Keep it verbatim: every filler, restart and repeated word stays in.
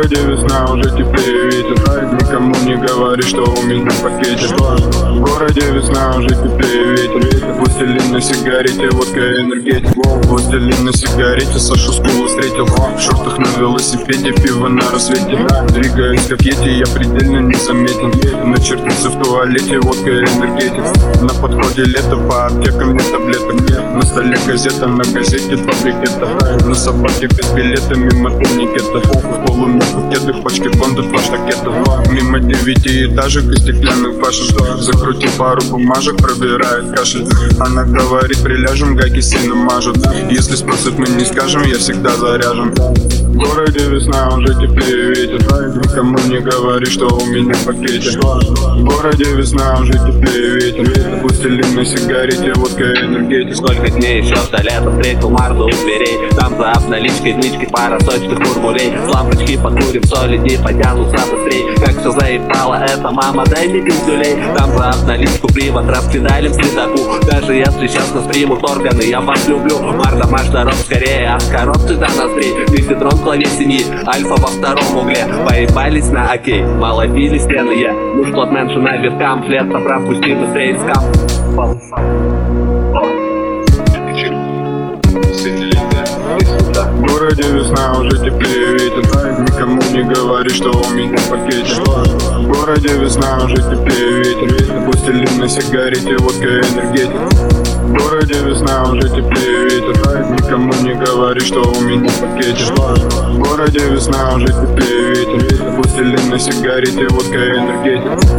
городе весна, уже теплее ветер. Никому не говори, что у меня в пакете. В городе весна, уже теплее ветер. Пластилин на сигарете, водка энергетик. Пластилин на сигарете, Сашу Скулу встретил. В шортах на велосипеде, пиво на рассвете. Двигаюсь как ети, я предельно незаметен. Начертился в туалете, водка энергетик. На подходе лето, по аптекам нет таблеток. На столе газета, на газете два брикета. На собаке без билета, мимо турникета. В полумерку кеды, в пачке бонда, два штакета. Мимо девятиэтажек и стеклянных башен. Закрути пару бумажек, пробирает кашель. Она говорит, приляжем, гайки сильно мажут. Если спросят, мы не скажем, я всегда заряжен. В городе весна, уже теплее ветер. Никому не говори, что у меня в пакете. В городе весна, уже теплее ветер. Пластилин на сигарете, водка энергетик. Сколько дней еще до лета, встретил Марду у дверей. Там за обналичкой днички, пара сочных курмулей. С лампочки покурим, солиди, потянутся быстрей. Как все заебало, это мама, дай мне пиздюлей. Там за обналичку привод распедалим следаку. Даже если сейчас нас примут органы, я вас люблю. Марда, марш, дорог скорее, от коробки до ноздрей. Визитрон в главе семьи, альфа во втором угле. Поебались на окей, мало пили стены, я муж плотменши на веткам. Флет поправ, пусти быстрее скам. В городе весна, уже теплее ветер. Никому не говори, что у меня в пакете. В городе весна, уже теплее ветер. Пластилин на сигарете, водка энергетик. В городе весна, уже теплее ветер. Никому не говори, что у меня в пакете. В городе весна, уже теплее ветер. Пластилин на сигарете, водка энергетик.